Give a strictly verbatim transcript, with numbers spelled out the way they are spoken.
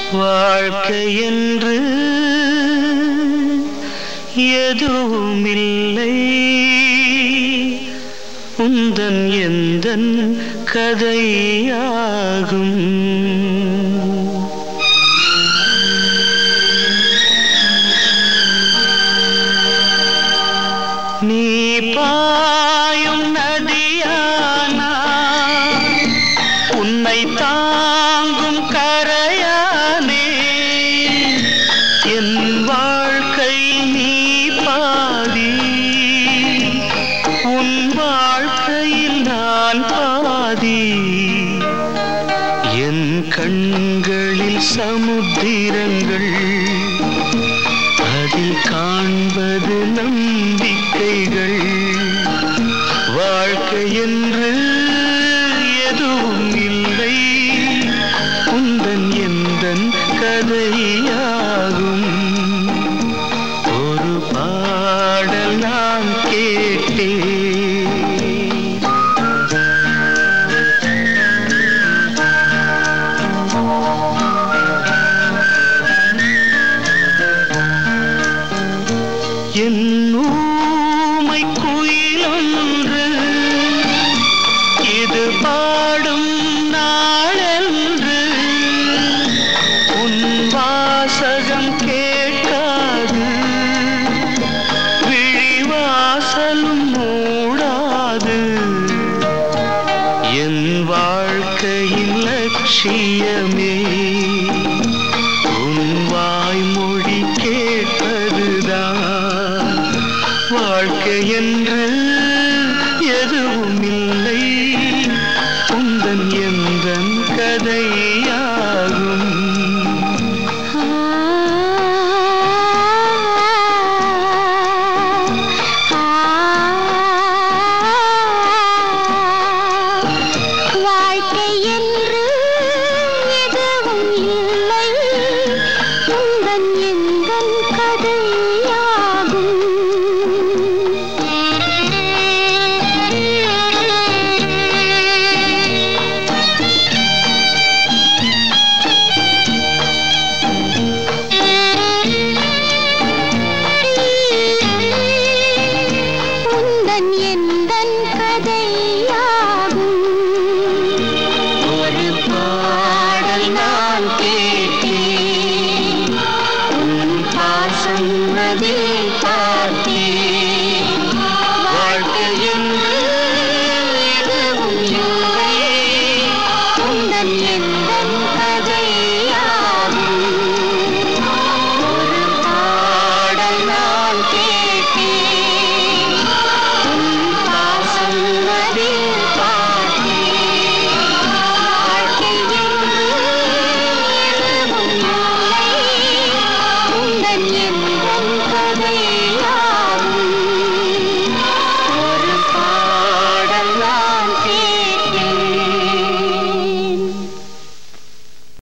வாழ்க்கை என்று எதுவுமில்லை உந்தன் எந்தன் கதையாகும். நீ பாயும் நதியானா உன்னை தாங்கும் கரையானே என் வாழ்க்கை நீ பாதி உன் வாழ்க்கையில் நான் பாதி என் கண்களில் சமுத்திரங்கள் அதில் காண்பது நம்பிக்கைகள். வாழ்க்கை என்று எதுவும் இல்லை உந்தன் எந்தன் கதையாகும். ஒரு பாடல் நான் கேட்டேன். என் ஊமை குயிலொன்று இது பாடும் நாளென்று உன் வாசகம் கேட்காது விழிவாசலும் மூடாது. என் வாழ்க்கையின் லட்சியமே உன் வாய்மொழி கேட்பதுதான். வாழ்க்கை என்று எதுவும் இல்லை உந்தன் எந்தன் கதையாகும். வாழ்க்கை என்று எதுவும் இல்லை உந்தன் எந்தன் கதையாகும். உந்தன் எந்தன் கதையாகும். ஒரு பாடல் நான் கேட்டேன் உன் பாசம் அதில்